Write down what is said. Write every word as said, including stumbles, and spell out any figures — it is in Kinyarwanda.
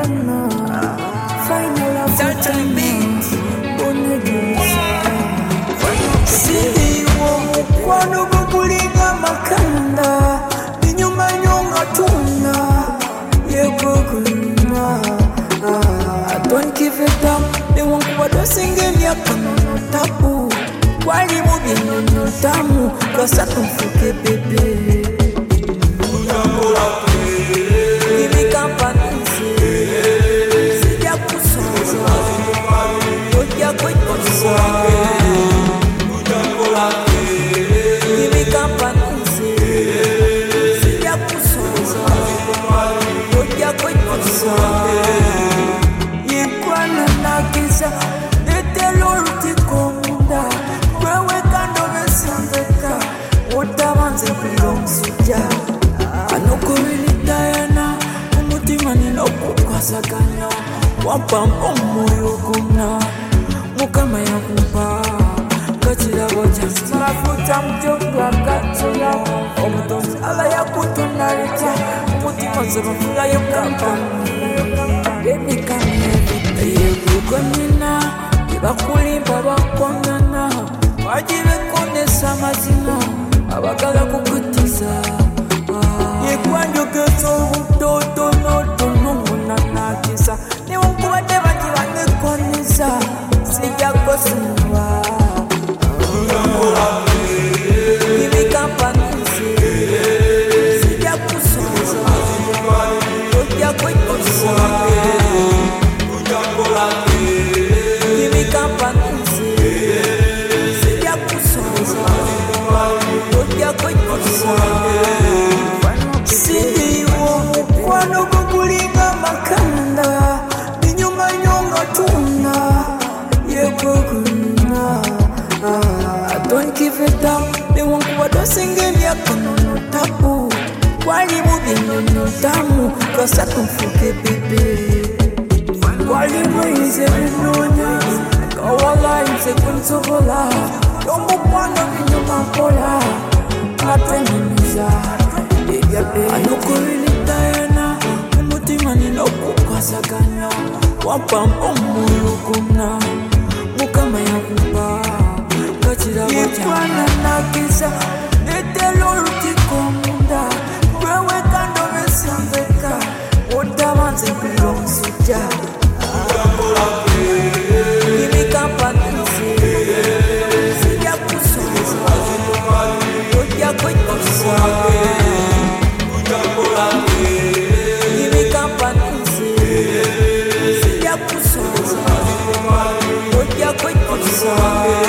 Ghana. Final African Bonegisa. Sidi wo kwano bukulinga makanda. Inyuma nyonga tuna. Yegoguna. I don't give it up. They won't go to singing ya kanono tapu. Wali mugino no tamu. Cause I don't forget baby. Give company. See ya kusoza. Don't ya quit kusoza. Give company. See ya kusoza. Don't ya quit kusoza. Yekwana nagiza. Nete lorti komunda. Kwewe kando vesambeka. Utamanze kulomsuja. Anokurilitayana. Umutima ninokukwasaganya. Wapampa moyo kuna. Mukama ya kumpa. Kachira boja. Mafuta mjokwa kachira. Omutonzi ala ya kutonarita. Umutima zebafula yokapa. Baby come Yekukonina, Ibakulimba bakwangana, wajibe konesa amazina, abagala kukutiza. Yekwanjogezo ubutoto n'otono munanakisa, niwunkubadde bati banekoniza, sijja kusimba. Ibikampanizi, sijja kusoza, ojja kwekusoza. Give company, see ya kusoza. Don't ya quit kusoza. See you, kwano kukulinga makanda. Inyuma nyonga tuna. Yegoguna. I don't give it up. They won't go to singing ya kanono tapu. Wali mugino no tamu. Cause I don't forget baby. Wali mwize vinonya. Kawala inse kunsobola. Yombo kwanda vinyuma pola. Ateniniza. Anokurilitayana. Umutima ninokukwasaganya. Wapampa moyo kuna. Mukama ya kumpa. Kachira boja. Yekwana nagiza. Nete lorti komunda. Kwewe kando vesambeka. Utamanze kulomsuja. Give company, see ya kusoza. Don't ya quit kusoza. Give company, see ya kusoza. Don't ya quit kusoza.